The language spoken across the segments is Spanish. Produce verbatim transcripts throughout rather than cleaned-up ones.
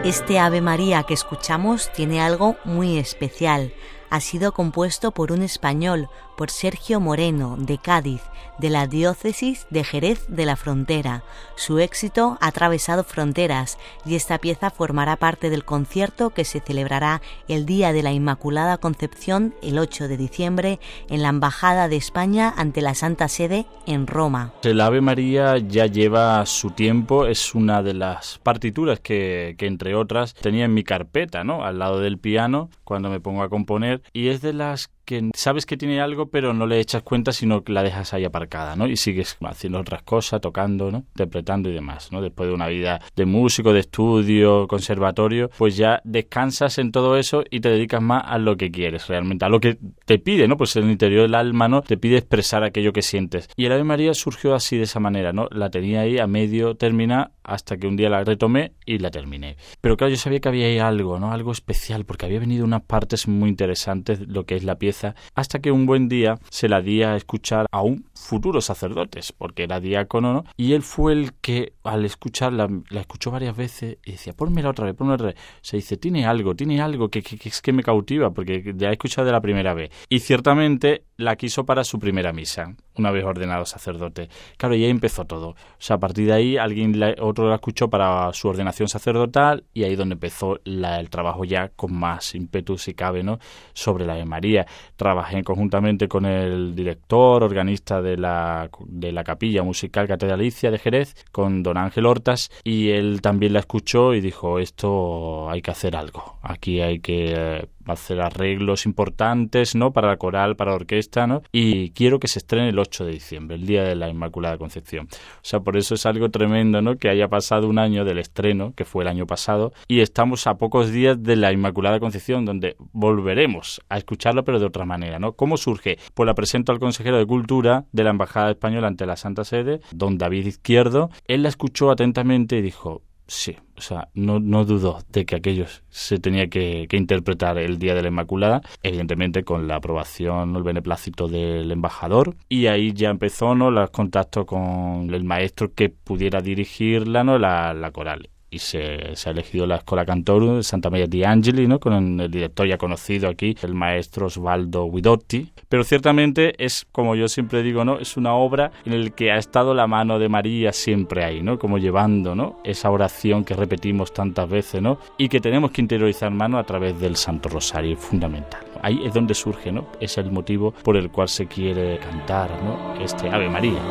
Este Ave María que escuchamos tiene algo muy especial. Ha sido compuesto por un español, por Sergio Moreno, de Cádiz, de la diócesis de Jerez de la Frontera. Su éxito ha atravesado fronteras y esta pieza formará parte del concierto que se celebrará el Día de la Inmaculada Concepción, el ocho de diciembre, en la Embajada de España ante la Santa Sede en Roma. El Ave María ya lleva su tiempo, es una de las partituras que, que entre otras tenía en mi carpeta, ¿no?, al lado del piano cuando me pongo a componer, y es de las que sabes que tiene algo pero no le echas cuenta, sino que la dejas ahí aparcada, ¿no? Y sigues haciendo otras cosas, tocando, ¿no?, interpretando y demás, ¿no? Después de una vida de músico, de estudio, conservatorio, pues ya descansas en todo eso y te dedicas más a lo que quieres realmente, a lo que te pide, ¿no? Pues en el interior del alma, ¿no?, te pide expresar aquello que sientes. Y el Ave María surgió así, de esa manera, ¿no? La tenía ahí a medio terminar hasta que un día la retomé y la terminé. Pero claro, yo sabía que había ahí algo, ¿no? Algo especial, porque había venido unas partes muy interesantes, lo que es la pieza, hasta que un buen día se la di a escuchar a un futuro sacerdote, porque era diácono, ¿no? Y él fue el que, al escucharla, la escuchó varias veces y decía, pónmela otra vez, pónmela otra vez. Se dice, tiene algo, tiene algo que, que, que es que me cautiva, porque ya he escuchado de la primera vez. Y ciertamente la quiso para su primera misa, una vez ordenado sacerdote. Claro, y ahí empezó todo. O sea, a partir de ahí alguien la, otro la escuchó para su ordenación sacerdotal, y ahí donde empezó la, el trabajo ya con más ímpetu, si cabe, ¿no?, sobre la Ave María. Trabajé conjuntamente con el director, organista de la, de la Capilla Musical Catedralicia de Jerez, con don Ángel Hortas, y él también la escuchó y dijo, esto hay que hacer algo, aquí hay que eh, hacer arreglos importantes, ¿no?, para la coral, para la orquesta, ¿no?, y quiero que se estrene el ocho de diciembre, el Día de la Inmaculada Concepción. O sea, por eso es algo tremendo, ¿no?, que haya pasado un año del estreno, que fue el año pasado, y estamos a pocos días de la Inmaculada Concepción, donde volveremos a escucharlo, pero de otra manera, ¿no? ¿Cómo surge? Pues la presento al consejero de Cultura de la Embajada Española ante la Santa Sede, don David Izquierdo. Él la escuchó atentamente y dijo, sí, o sea, no, no dudó de que aquello se tenía que, que interpretar el Día de la Inmaculada, evidentemente con la aprobación, el beneplácito del embajador, y ahí ya empezó, ¿no?, los contactos con el maestro que pudiera dirigirla, ¿no?, la, la coral. Y se, se ha elegido la Schola Cantorum de Santa Maria di Angeli, ¿no?, con el director ya conocido aquí, el maestro Osvaldo Guidotti. Pero ciertamente es, como yo siempre digo, ¿no?, es una obra en la que ha estado la mano de María siempre ahí, ¿no?, como llevando, ¿no?, esa oración que repetimos tantas veces, ¿no?, y que tenemos que interiorizar, mano, a través del Santo Rosario, fundamental, ¿no? Ahí es donde surge, ¿no?, es el motivo por el cual se quiere cantar, ¿no?, este Ave María.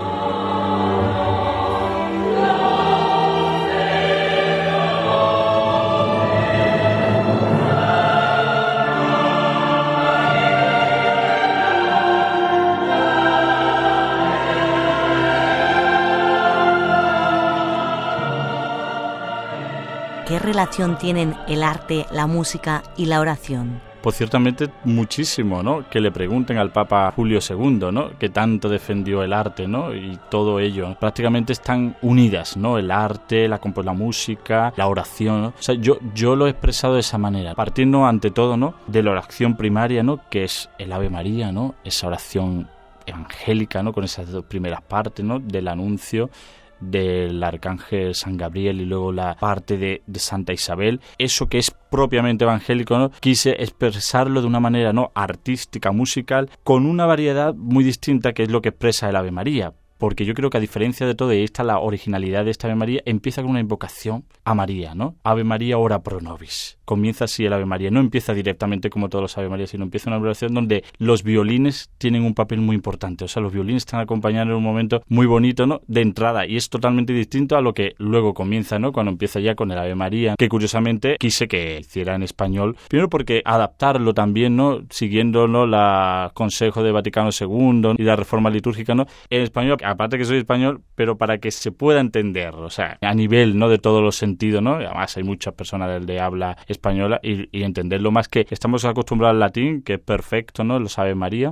¿Qué relación tienen el arte, la música y la oración? Pues ciertamente muchísimo, ¿no? Que le pregunten al Papa Julio segundo, ¿no?, que tanto defendió el arte, ¿no?, y todo ello. Prácticamente están unidas, ¿no?, el arte, la, la música, la oración, ¿no? O sea, yo, yo lo he expresado de esa manera, partiendo ante todo, ¿no?, de la oración primaria, ¿no?, que es el Ave María, ¿no?, esa oración evangélica, ¿no?, con esas dos primeras partes, ¿no?, del anuncio del arcángel San Gabriel y luego la parte de, de Santa Isabel, eso que es propiamente evangélico, ¿no?, quise expresarlo de una manera, ¿no?, artística, musical, con una variedad muy distinta, que es lo que expresa el Ave María. Porque yo creo que, a diferencia de todo, y ahí está la originalidad de esta Ave María, empieza con una invocación a María, ¿no? Ave María, ora pro nobis. Comienza así el Ave María. No empieza directamente como todos los Ave María, sino empieza una oración donde los violines tienen un papel muy importante. O sea, los violines están acompañando en un momento muy bonito, ¿no?, de entrada, y es totalmente distinto a lo que luego comienza, ¿no?, cuando empieza ya con el Ave María, que curiosamente quise que hiciera en español, primero porque adaptarlo también, ¿no?, siguiendo, ¿no?, los consejos de Vaticano segundo y la reforma litúrgica, ¿no?, en español, aparte que soy español, pero para que se pueda entender, o sea, a nivel, ¿no?, de todos los sentidos, ¿no? Además hay muchas personas de, de habla española, y, y entenderlo más, que estamos acostumbrados al latín, que es perfecto, ¿no?, lo sabe María,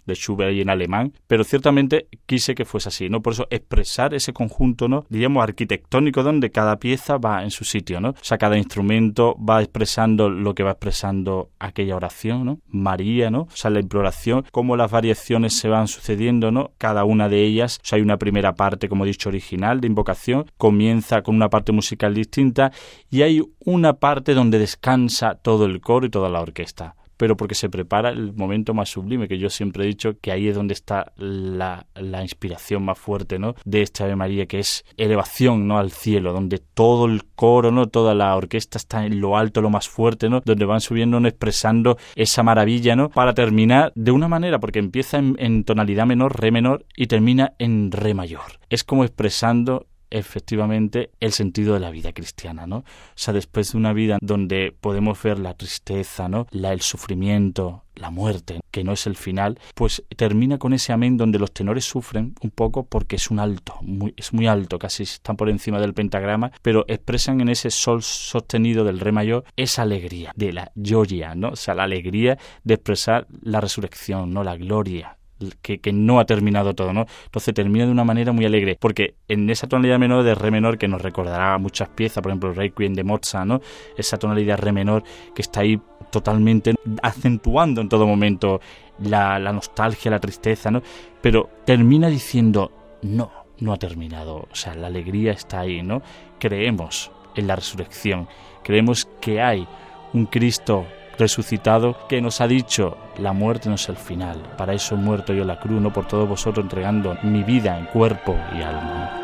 de Schubert y en alemán, pero ciertamente quise que fuese así, ¿no? Por eso expresar ese conjunto, ¿no? Diríamos arquitectónico, donde cada pieza va en su sitio, ¿no? O sea, cada instrumento va expresando lo que va expresando aquella oración, ¿no? María, ¿no? O sea, la imploración, cómo las variaciones se van sucediendo, ¿no? Cada una de ellas, o sea, hay una primera parte, como he dicho, original, de invocación, comienza con una parte musical distinta y hay una parte donde descansa todo el coro y toda la orquesta, pero porque se prepara el momento más sublime, que yo siempre he dicho que ahí es donde está la, la inspiración más fuerte, ¿no? De esta Ave María, que es elevación, ¿no? Al cielo, donde todo el coro, ¿no? Toda la orquesta está en lo alto, lo más fuerte, ¿no? Donde van subiendo, ¿no? Expresando esa maravilla, ¿no? Para terminar de una manera, porque empieza en, en tonalidad menor, re menor, y termina en re mayor. Es como expresando efectivamente el sentido de la vida cristiana, ¿no? O sea, después de una vida donde podemos ver la tristeza, ¿no? La, el sufrimiento, la muerte, que no es el final, pues termina con ese amén donde los tenores sufren un poco porque es un alto, muy, es muy alto, casi están por encima del pentagrama, pero expresan en ese sol sostenido del re mayor esa alegría de la gioia, ¿no? O sea, la alegría de expresar la resurrección, ¿no? La gloria. Que, que no ha terminado todo, ¿no? Entonces termina de una manera muy alegre, porque en esa tonalidad menor de re menor, que nos recordará muchas piezas, por ejemplo, Requiem de Mozart, ¿no? Esa tonalidad re menor que está ahí totalmente acentuando en todo momento la, la nostalgia, la tristeza, ¿no? Pero termina diciendo, no, no ha terminado, o sea, la alegría está ahí, ¿no? Creemos en la resurrección, creemos que hay un Cristo resucitado que nos ha dicho, la muerte no es el final, para eso he muerto yo en la cruz, no por todos vosotros, entregando mi vida en cuerpo y alma.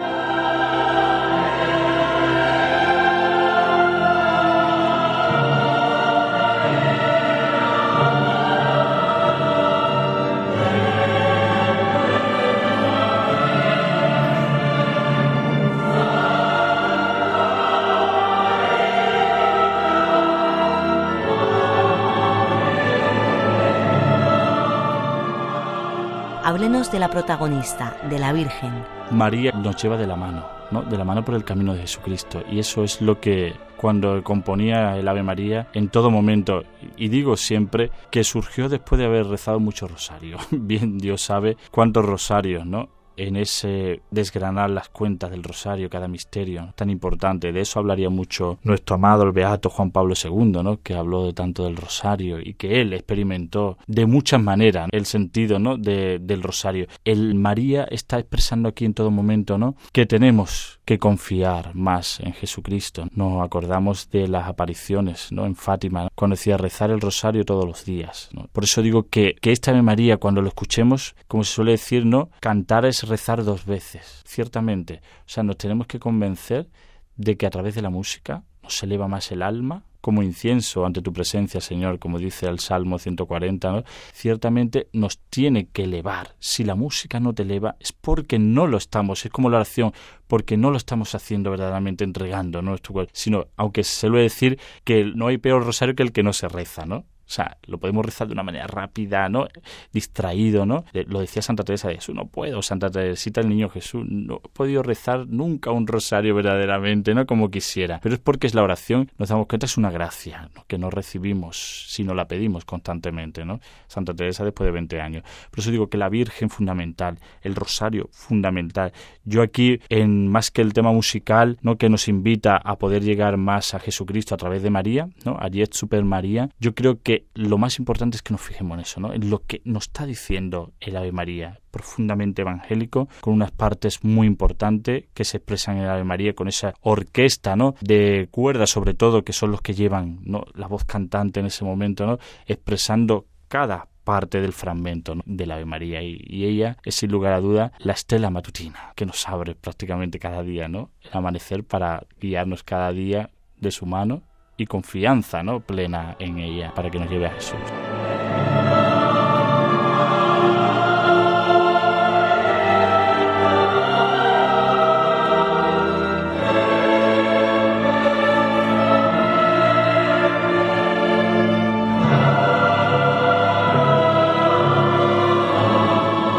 Háblenos de la protagonista, de la Virgen. María nos lleva de la mano, ¿no? De la mano por el camino de Jesucristo. Y eso es lo que cuando componía el Ave María, en todo momento, y digo siempre, que surgió después de haber rezado mucho rosario. Bien Dios sabe cuántos rosarios, ¿no? En ese desgranar las cuentas del rosario, cada misterio tan importante. De eso hablaría mucho nuestro amado, el beato Juan Pablo segundo, ¿no? Que habló de tanto del rosario y que él experimentó de muchas maneras el sentido, ¿no? de, del rosario. El María está expresando aquí en todo momento, ¿no? Que tenemos que confiar más en Jesucristo. Nos acordamos de las apariciones, ¿no? En Fátima, ¿no? Cuando decía rezar el rosario todos los días, ¿no? Por eso digo que, que esta Ave María, cuando lo escuchemos, como se suele decir, ¿no? Cantar es rezar dos veces, ciertamente. O sea, nos tenemos que convencer de que a través de la música nos eleva más el alma, como incienso ante tu presencia, Señor, como dice el Salmo ciento cuarenta, ¿no? Ciertamente nos tiene que elevar. Si la música no te eleva, es porque no lo estamos, es como la oración, porque no lo estamos haciendo verdaderamente entregando, ¿no? Sino, aunque se suele decir que no hay peor rosario que el que no se reza, ¿no? O sea, lo podemos rezar de una manera rápida, ¿no? Distraído, ¿no? Lo decía Santa Teresa de Jesús, no puedo, Santa Teresita del Niño Jesús, no he podido rezar nunca un rosario verdaderamente, ¿no? Como quisiera. Pero es porque es la oración, nos damos cuenta, es una gracia, ¿no? Que no recibimos si no la pedimos constantemente, ¿no? Santa Teresa después de veinte años. Por eso digo que la Virgen fundamental, el rosario fundamental. Yo aquí, en más que el tema musical, ¿no? Que nos invita a poder llegar más a Jesucristo a través de María, ¿no? Ayer Super María, yo creo que lo más importante es que nos fijemos en eso, ¿no? En lo que nos está diciendo el Ave María, profundamente evangélico, con unas partes muy importantes que se expresan en el Ave María, con esa orquesta, ¿no? De cuerdas, sobre todo, que son los que llevan, ¿no? La voz cantante en ese momento, ¿no? Expresando cada parte del fragmento, ¿no? Del Ave María, y, y ella es sin lugar a duda la estela matutina que nos abre prácticamente cada día, ¿no? El amanecer para guiarnos cada día de su mano y confianza, ¿no? Plena en ella para que nos lleve a Jesús.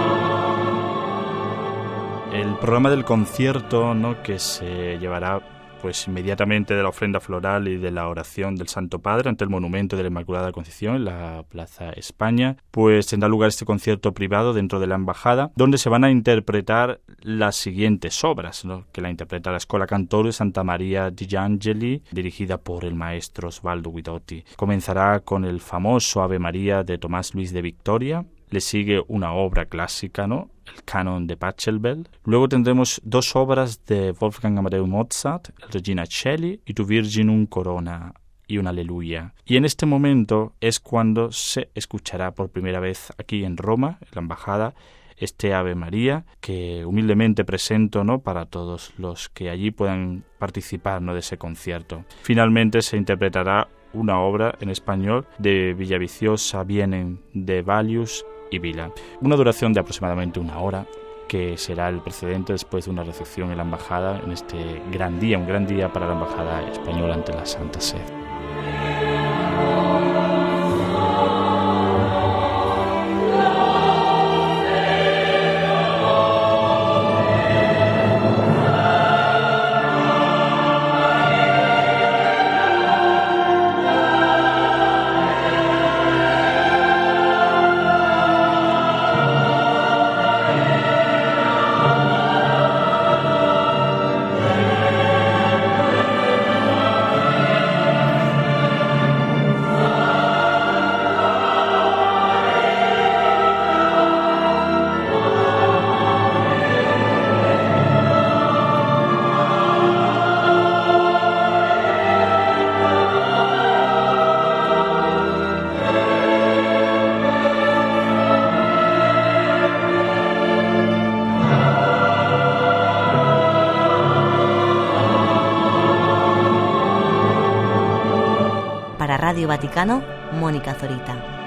El programa del concierto, ¿no? Que se llevará pues inmediatamente de la ofrenda floral y de la oración del Santo Padre ante el monumento de la Inmaculada Concepción en la Plaza España, pues tendrá lugar este concierto privado dentro de la embajada, donde se van a interpretar las siguientes obras, ¿no?, que la interpreta la Scuola Cantori Santa Maria di Angeli, dirigida por el maestro Osvaldo Guidotti. Comenzará con el famoso Ave María de Tomás Luis de Victoria. Le sigue una obra clásica, ¿no?, el Canon de Pachelbel. Luego tendremos dos obras de Wolfgang Amadeus Mozart, el Regina Coeli y Tu Virginum Corona y un Aleluya. Y en este momento es cuando se escuchará por primera vez aquí en Roma, en la embajada, este Ave María que humildemente presento, ¿no?, para todos los que allí puedan participar, ¿no?, de ese concierto. Finalmente se interpretará una obra en español de Villaviciosa Vienen de Valius y Vila. Una duración de aproximadamente una hora, que será el precedente después de una recepción en la embajada en este gran día, un gran día para la embajada española ante la Santa Sede. Para Radio Vaticano, Mónica Zorita.